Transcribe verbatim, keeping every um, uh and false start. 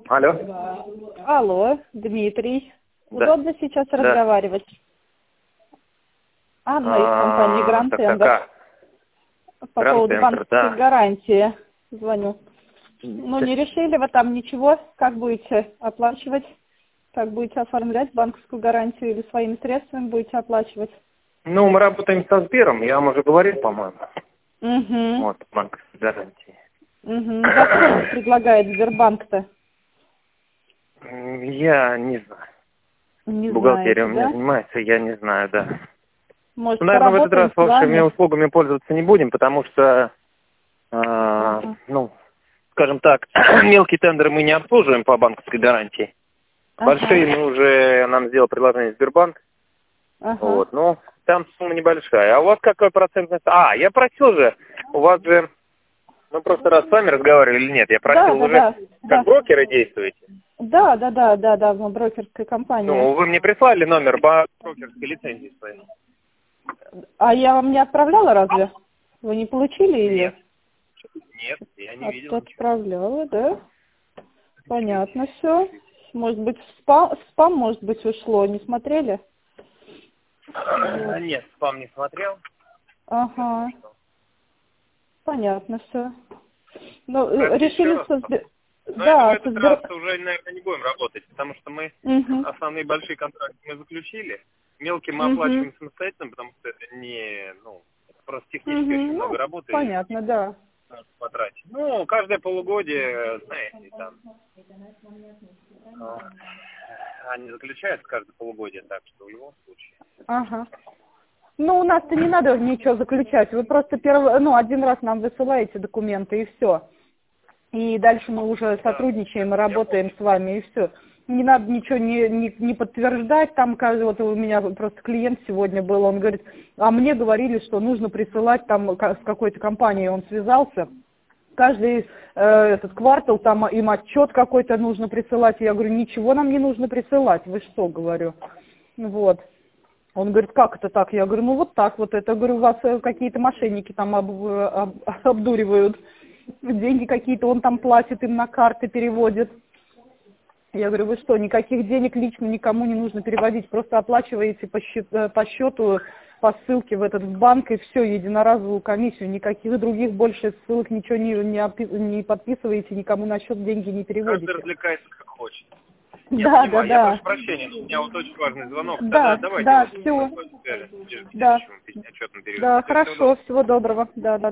Алло. Алло, Дмитрий. Да. Удобно сейчас Да. разговаривать? Анна из компании А, Гранд так, Тендер. так, По Гранд поводу Тендер, банковской да. гарантии звоню. Ну, не решили вы там ничего? Как будете оплачивать? Как будете оформлять банковскую гарантию или своими средствами будете оплачивать? Ну, мы работаем со Сбером, я вам уже говорил, по-моему. Угу. Вот, банковской гарантии. Угу. За сколько предлагает Сбербанк-то? М, Я не знаю. Не Бухгалтерия знаете, у меня да? занимается, я не знаю, да. Может, Ну, наверное, в этот поработаем раз с вашими вами? услугами пользоваться не будем, потому что, э, Ага. ну, скажем так, мелкие тендеры мы не обслуживаем по банковской гарантии. Большие Ага. мы уже, нам сделал предложение Сбербанк. Ага. Вот, ну, там сумма небольшая. А у вас какой процентный... А, я просил же, у вас же... Мы просто раз с вами разговаривали или нет? Я Да, просил, да, вы же да, как да. брокеры действуете? Да, да, да, да, да, мы брокерская компания. Ну, вы мне прислали номер по брокерской лицензии своей? А я вам не отправляла разве? Вы не получили ее? Нет. Нет, я не А видел то ничего. отправляла, да? Понятно все. Может быть, в спам, в спам, может быть, ушло, не смотрели? Вот. А, нет, спам не смотрел. Ага, понятно все. Ну, э, Простите еще решили раз. со Сбер... Но это в Да, со этот раз Сбер... уже, наверное, не будем работать, потому что мы Угу, основные большие контракты мы заключили. Мелкие мы угу, оплачиваем самостоятельно, потому что это не, ну, это просто технически угу. очень Ну, много работы и понятно, да. надо потратить. Ну, каждое полугодие, знаете, там, а, они заключаются каждое полугодие, так что в любом случае. Ага. Ну, у нас-то не надо ничего заключать. Вы просто первый, ну, один раз нам высылаете документы, и все. И дальше мы уже Да, сотрудничаем и я работаем помню. с вами, и все. Не надо ничего не, не, не подтверждать. Там, каждый- вот у меня просто клиент сегодня был, он говорит, а мне говорили, что нужно присылать там ка- с какой-то компанией, он связался. Каждый э, этот квартал там им отчет какой-то нужно присылать. Я говорю, ничего нам не нужно присылать. Вы что, говорю. Вот. Он говорит, как это так? Я говорю, ну вот так вот это. Говорю, вас э, какие-то мошенники там об- об- обдуривают. Деньги какие-то он там платит, им на карты переводит. Я говорю, вы что, никаких денег лично никому не нужно переводить. Просто оплачиваете по счету, по, счету, по ссылке в этот банк и все, единоразовую комиссию. Никаких других больше ссылок ничего не, не, опи- не подписываете, никому на счет деньги не Каждый переводите. развлекается как хочет. Я Да, да, понимаю, я да. прошу прощения, у меня вот очень важный звонок. Тогда Да, давайте да, вот мы все. с вами свяжемся ближе к Да, следующему отчетному периоду. да, Всего, всего доброго. хорошо, всего доброго. Да, да.